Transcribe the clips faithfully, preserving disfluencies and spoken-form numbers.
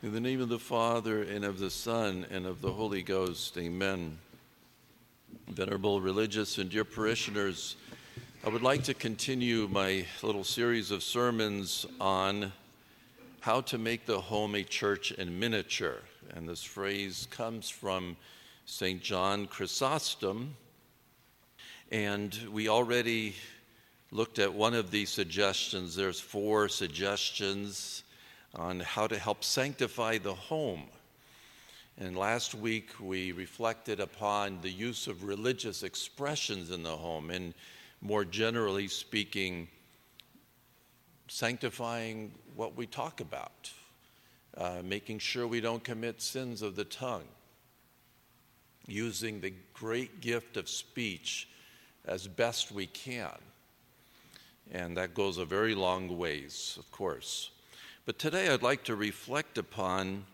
In the name of the Father, and of the Son, and of the Holy Ghost, amen. Venerable religious and dear parishioners, I would like to continue my little series of sermons on how to make the home a church in miniature. And this phrase comes from Saint John Chrysostom. And we already looked at one of these suggestions. There's four suggestions on how to help sanctify the home. And last week we reflected upon the use of religious expressions in the home, and more generally speaking, sanctifying what we talk about, uh, making sure we don't commit sins of the tongue, using the great gift of speech as best we can. And that goes a very long ways, of course. But today I'd like to reflect upon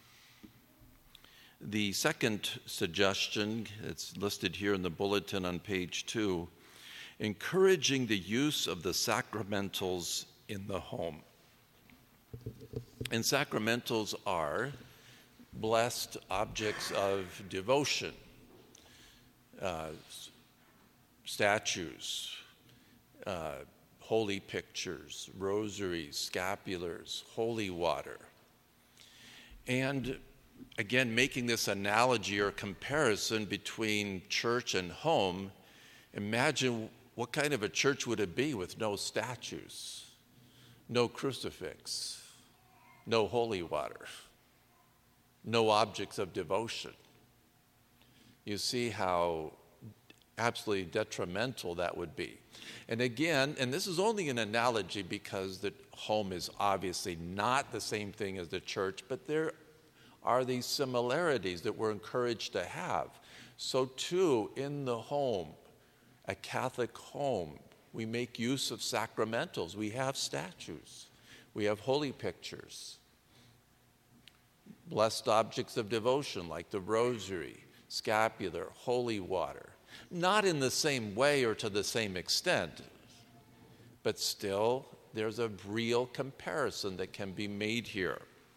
the second suggestion. It's listed here in the bulletin on page two, encouraging the use of the sacramentals in the home. And sacramentals are blessed objects of devotion, uh, statues, uh, holy pictures, rosaries, scapulars, holy water. And again, making this analogy or comparison between church and home, imagine what kind of a church would it be with no statues, no crucifix, no holy water, no objects of devotion. You see how absolutely detrimental that would be. And again, and this is only an analogy because the home is obviously not the same thing as the church, but there are these similarities that we're encouraged to have. So too, in the home, a Catholic home, we make use of sacramentals. We have statues. We have holy pictures. Blessed objects of devotion like the rosary, scapular, holy water. Not in the same way or to the same extent, but still there's a real comparison that can be made here.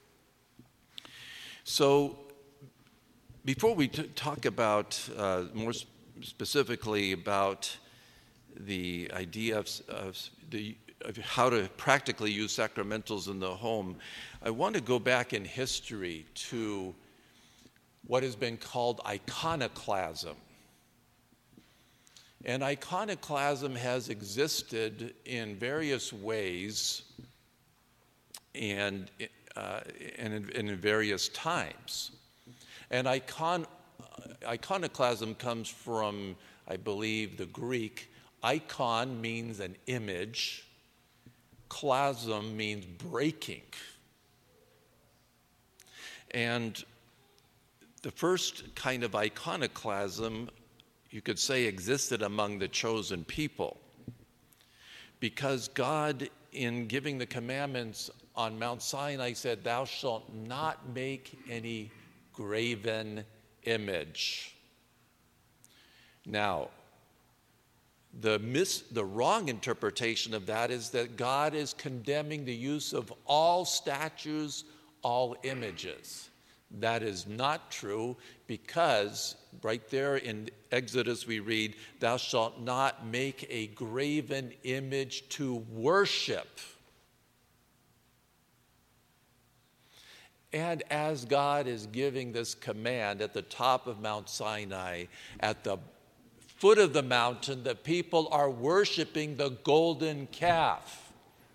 So before we t- talk about uh, more sp- specifically about the idea of, of, the, of how to practically use sacramentals in the home, I want to go back in history to what has been called iconoclasm. And iconoclasm has existed in various ways and, uh, and, in, and in various times. And icon, iconoclasm comes from, I believe, the Greek. Icon means an image. Klasm means breaking. And the first kind of iconoclasm, you could say, existed among the chosen people, because God, in giving the commandments on Mount Sinai, said, "Thou shalt not make any graven image." Now, the mis- the wrong interpretation of that is that God is condemning the use of all statues, all images. That is not true, because right there in Exodus we read, "Thou shalt not make a graven image to worship." And as God is giving this command at the top of Mount Sinai, at the foot of the mountain, the people are worshiping the golden calf.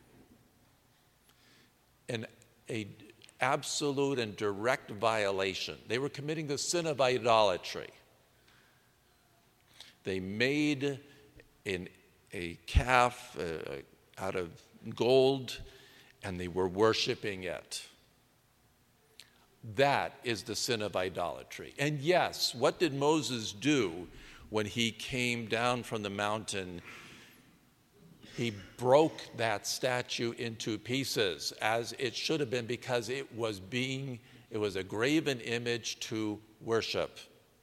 And a absolute and direct violation. They were committing the sin of idolatry. They made an, a calf uh, out of gold, and they were worshiping it. That is the sin of idolatry. And yes, what did Moses do when he came down from the mountain? He broke that statue into pieces, as it should have been, because it was being, it was a graven image to worship.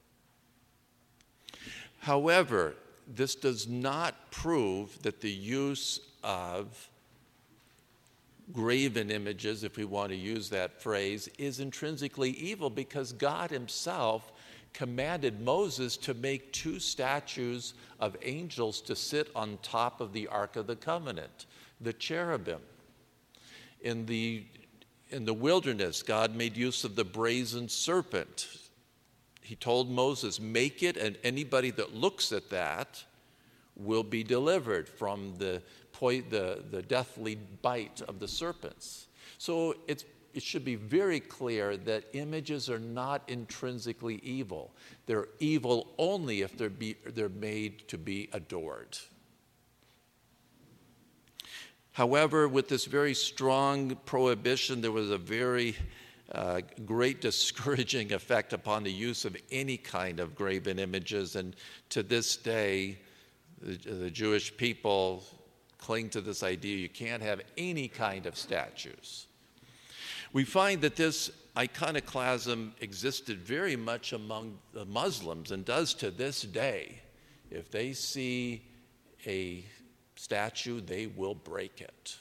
However, this does not prove that the use of graven images, if we want to use that phrase, is intrinsically evil because God himself commanded Moses to make two statues of angels to sit on top of the Ark of the Covenant, the cherubim. In the, in the wilderness, God made use of the brazen serpent. He told Moses, make it, and anybody that looks at that will be delivered from the, the, the deathly bite of the serpents. So it's It should be very clear that images are not intrinsically evil. They're evil only if they're, be, they're made to be adored. However, with this very strong prohibition, there was a very uh, great discouraging effect upon the use of any kind of graven images. And to this day, the, the Jewish people cling to this idea you can't have any kind of statues. We find that this iconoclasm existed very much among the Muslims and does to this day. If they see a statue, they will break it.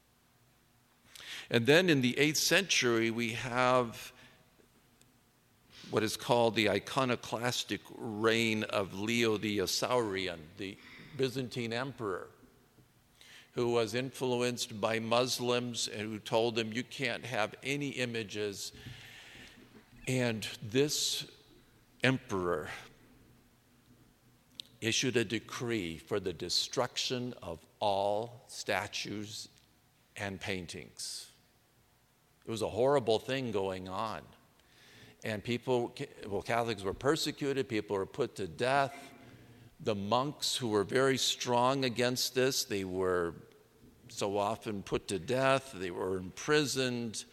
And then in the eighth century, we have what is called the iconoclastic reign of Leo the Isaurian, the Byzantine emperor, who was influenced by Muslims and who told them you can't have any images. And this emperor issued a decree for the destruction of all statues and paintings. It was a horrible thing going on. And people, well, Catholics were persecuted, people were put to death. The monks who were very strong against this, they were so often put to death, they were imprisoned.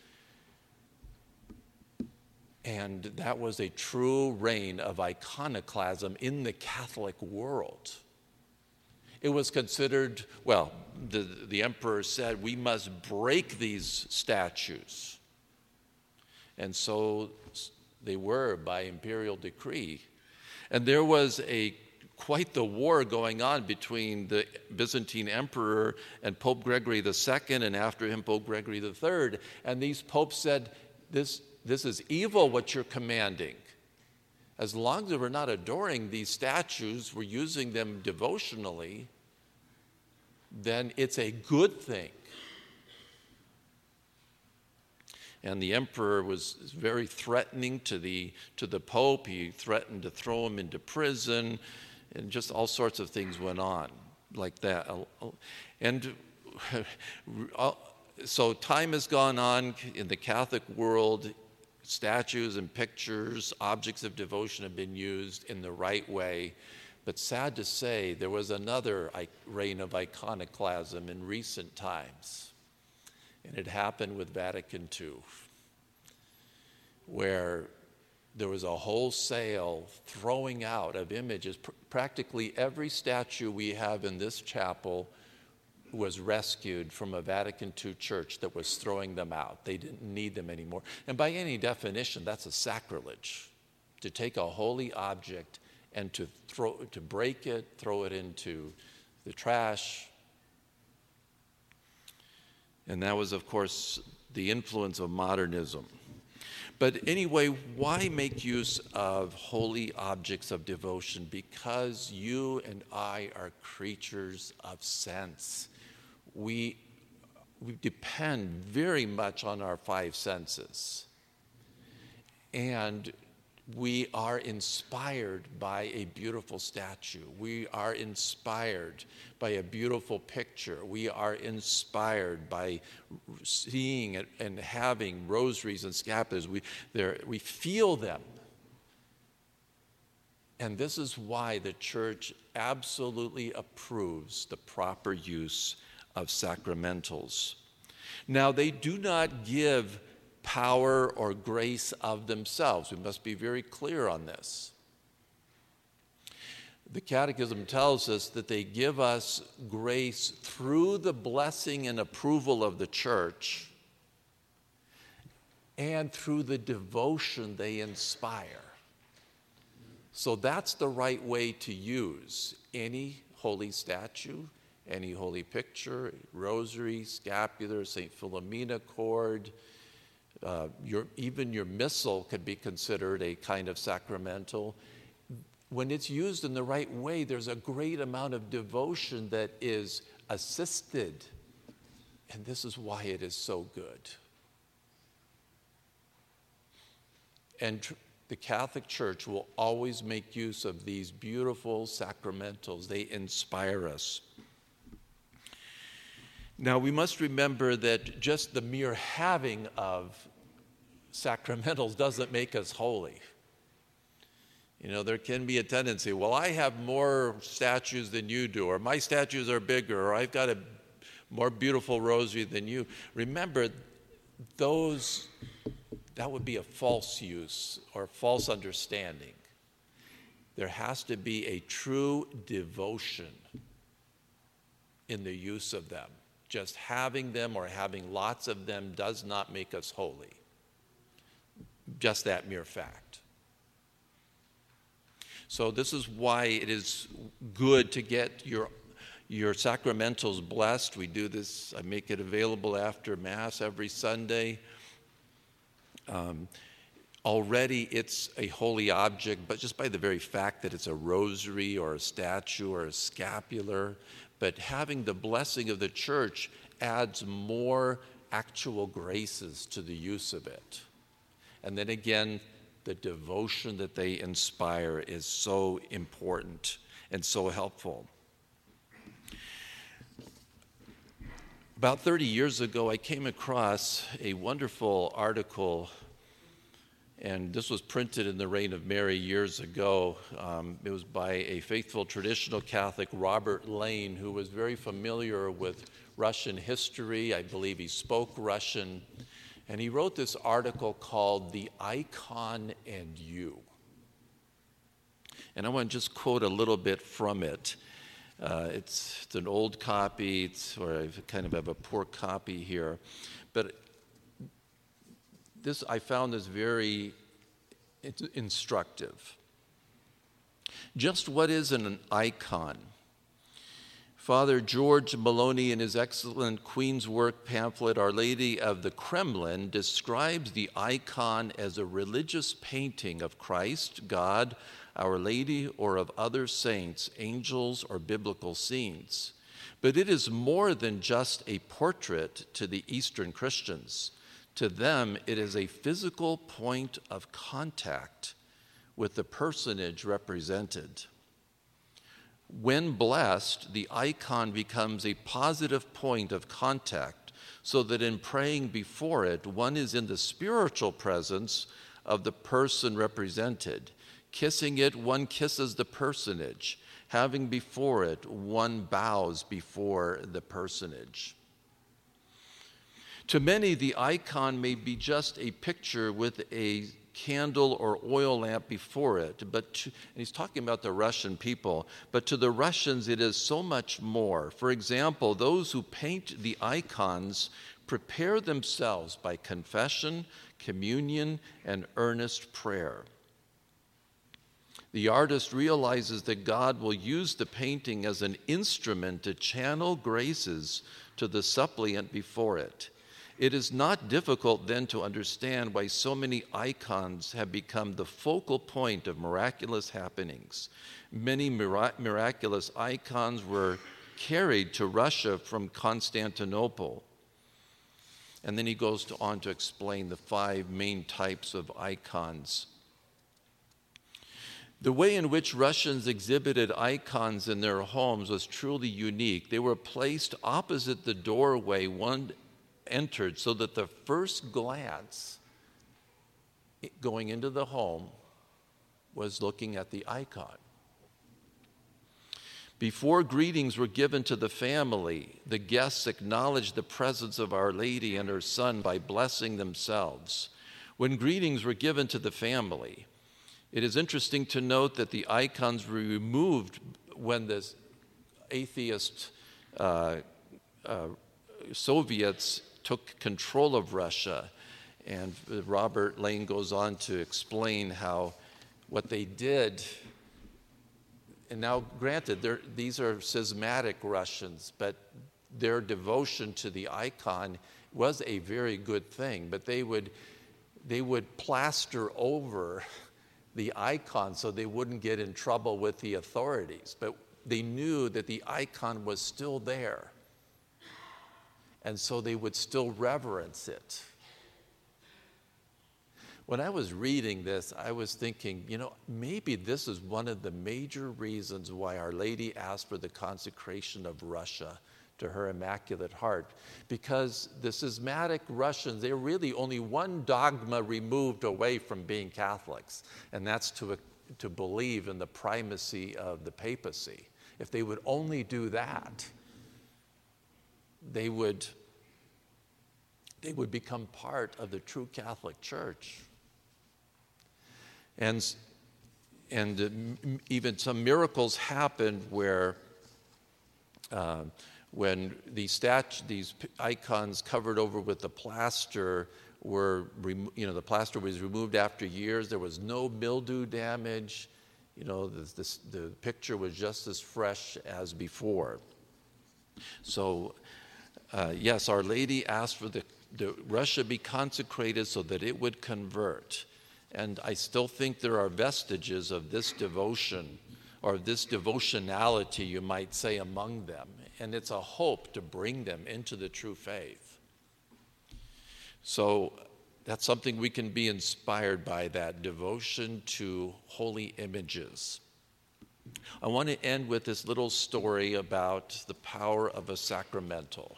And that was a true reign of iconoclasm in the Catholic world. It was considered, well, the, the emperor said, we must break these statues. And so they were by imperial decree. And there was a quite the war going on between the Byzantine emperor and Pope Gregory the Second, and after him Pope Gregory the Third. And these popes said, this, this is evil what you're commanding. As long as we're not adoring these statues, we're using them devotionally, then it's a good thing. And the emperor was very threatening to the, to the Pope. He threatened to throw him into prison, and just all sorts of things went on like that. And so time has gone on in the Catholic world. Statues and pictures, objects of devotion have been used in the right way. But sad to say, there was another reign of iconoclasm in recent times. And it happened with Vatican Two, where there was a wholesale throwing out of images. Pr- practically every statue we have in this chapel was rescued from a Vatican Two church that was throwing them out. They didn't need them anymore. And by any definition, that's a sacrilege, to take a holy object and to throw, to break it, throw it into the trash. And that was, of course, the influence of modernism. But anyway, why make use of holy objects of devotion? Because you and I are creatures of sense. We, we depend very much on our five senses. And we are inspired by a beautiful statue. We are inspired by a beautiful picture. We are inspired by seeing it and having rosaries and scapulars. We, we feel them. And this is why the church absolutely approves the proper use of sacramentals. Now, they do not give power or grace of themselves. We must be very clear on this. The Catechism tells us that they give us grace through the blessing and approval of the church and through the devotion they inspire. So that's the right way to use any holy statue, any holy picture, rosary, scapular, Saint Philomena cord. Uh, your, even your missal could be considered a kind of sacramental. When it's used in the right way, there's a great amount of devotion that is assisted. And this is why it is so good. And tr- the Catholic Church will always make use of these beautiful sacramentals. They inspire us. Now, we must remember that just the mere having of sacramentals doesn't make us holy. You know, there can be a tendency, well, I have more statues than you do, or my statues are bigger, or I've got a more beautiful rosary than you. Remember, those, that would be a false use or false understanding. There has to be a true devotion in the use of them. Just having them or having lots of them does not make us holy. Just that mere fact. So this is why it is good to get your your sacramentals blessed. We do this, I make it available after Mass every Sunday. Um, already it's a holy object, but just by the very fact that it's a rosary or a statue or a scapular, but having the blessing of the Church adds more actual graces to the use of it. And then again, the devotion that they inspire is so important and so helpful. About thirty years ago, I came across a wonderful article, and this was printed in the reign of Mary years ago. Um, it was by a faithful traditional Catholic, Robert Lane, who was very familiar with Russian history. I believe he spoke Russian. And he wrote this article called "The Icon and You." And I want to just quote a little bit from it. Uh, it's, it's an old copy, it's, or I kind of have a poor copy here. But this, I found this very instructive. Just what is an icon? Father George Maloney, in his excellent Queen's Work pamphlet, Our Lady of the Kremlin, describes the icon as a religious painting of Christ, God, Our Lady, or of other saints, angels, or biblical scenes. But it is more than just a portrait to the Eastern Christians. To them, it is a physical point of contact with the personage represented. When blessed, the icon becomes a positive point of contact, so that in praying before it, one is in the spiritual presence of the person represented. Kissing it, one kisses the personage. Having before it, one bows before the personage. To many, the icon may be just a picture with a candle or oil lamp before it, but to, and he's talking about the Russian people, but to the Russians it is so much more. For example, those who paint the icons prepare themselves by confession, communion, and earnest prayer. The artist realizes that God will use the painting as an instrument to channel graces to the suppliant before it. It is not difficult then to understand why so many icons have become the focal point of miraculous happenings. Many mira- miraculous icons were carried to Russia from Constantinople. And then he goes to, on to explain the five main types of icons. The way in which Russians exhibited icons in their homes was truly unique. They were placed opposite the doorway one entered, so that the first glance going into the home was looking at the icon. Before greetings were given to the family, the guests acknowledged the presence of Our Lady and her Son by blessing themselves. When greetings were given to the family, it is interesting to note that the icons were removed when the atheist uh, uh, Soviets took control of Russia. And Robert Lane goes on to explain how what they did and now granted, these are schismatic Russians, but their devotion to the icon was a very good thing. But they would, they would plaster over the icon so they wouldn't get in trouble with the authorities. But they knew that the icon was still there. And so they would still reverence it. When I was reading this, I was thinking, you know, maybe this is one of the major reasons why Our Lady asked for the consecration of Russia to her Immaculate Heart. Because the schismatic Russians, they're really only one dogma removed away from being Catholics, and that's to, to believe in the primacy of the papacy. If they would only do that, they would, they would become part of the true Catholic Church. And, and uh, even some miracles happened where uh, when these statu- these icons covered over with the plaster were, remo- you know, the plaster was removed after years. There was no mildew damage. You know, the, the, the picture was just as fresh as before. So, uh, yes, Our Lady asked for the, the Russia be consecrated so that it would convert. And I still think there are vestiges of this devotion, or this devotionality, you might say, among them. And it's a hope to bring them into the true faith. So that's something we can be inspired by, that devotion to holy images. I want to end with this little story about the power of a sacramental.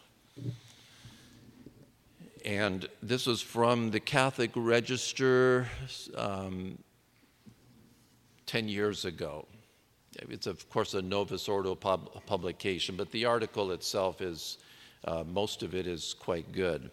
And this was from the Catholic Register um, ten years ago. It's, of course, a Novus Ordo pub- publication, but the article itself is, uh, most of it is quite good.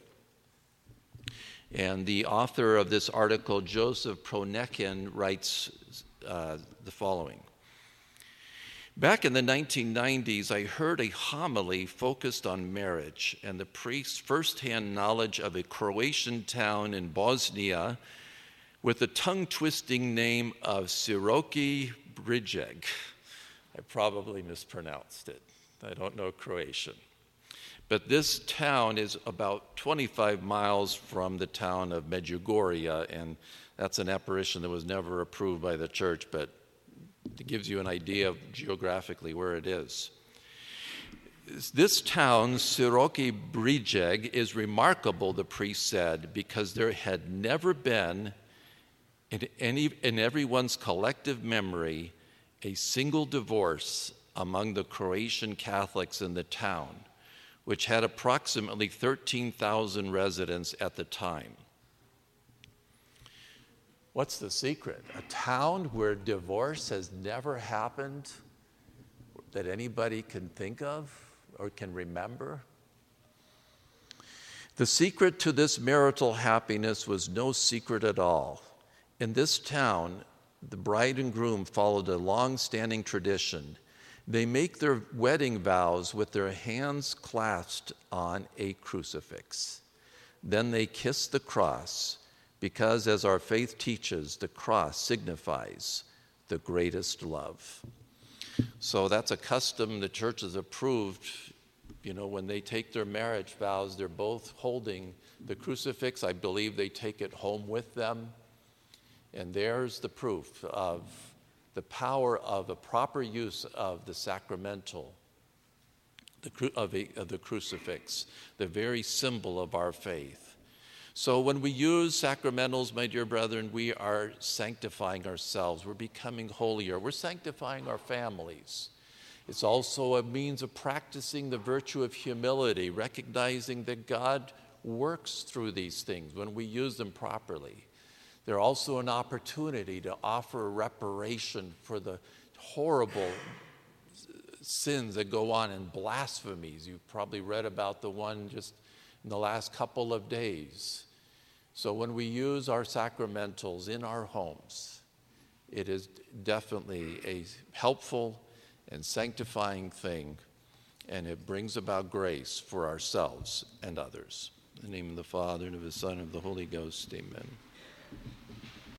And the author of this article, Joseph Pronekin, writes uh, the following. Back in the nineteen nineties, I heard a homily focused on marriage and the priest's firsthand knowledge of a Croatian town in Bosnia with the tongue-twisting name of Široki Brijeg. I probably mispronounced it. I don't know Croatian. But this town is about twenty-five miles from the town of Medjugorje, and that's an apparition that was never approved by the church, but it gives you an idea of geographically where it is. This town, Široki Brijeg, is remarkable, the priest said, because there had never been, in, any, in everyone's collective memory, a single divorce among the Croatian Catholics in the town, which had approximately thirteen thousand residents at the time. What's the secret? A town where divorce has never happened that anybody can think of or can remember? The secret to this marital happiness was no secret at all. In this town, the bride and groom followed a long-standing tradition. They make their wedding vows with their hands clasped on a crucifix. Then they kiss the cross, because, as our faith teaches, the cross signifies the greatest love. So that's a custom the church has approved. You know, when they take their marriage vows, they're both holding the crucifix. I believe they take it home with them. And there's the proof of the power of a proper use of the sacramental, the cru- of, a, of the crucifix, the very symbol of our faith. So when we use sacramentals, my dear brethren, we are sanctifying ourselves. We're becoming holier. We're sanctifying our families. It's also a means of practicing the virtue of humility, recognizing that God works through these things when we use them properly. They're also an opportunity to offer reparation for the horrible sins that go on in blasphemies. You've probably read about the one just in the last couple of days. So when we use our sacramentals in our homes, it is definitely a helpful and sanctifying thing, and it brings about grace for ourselves and others. In the name of the Father, and of the Son, and of the Holy Ghost, amen.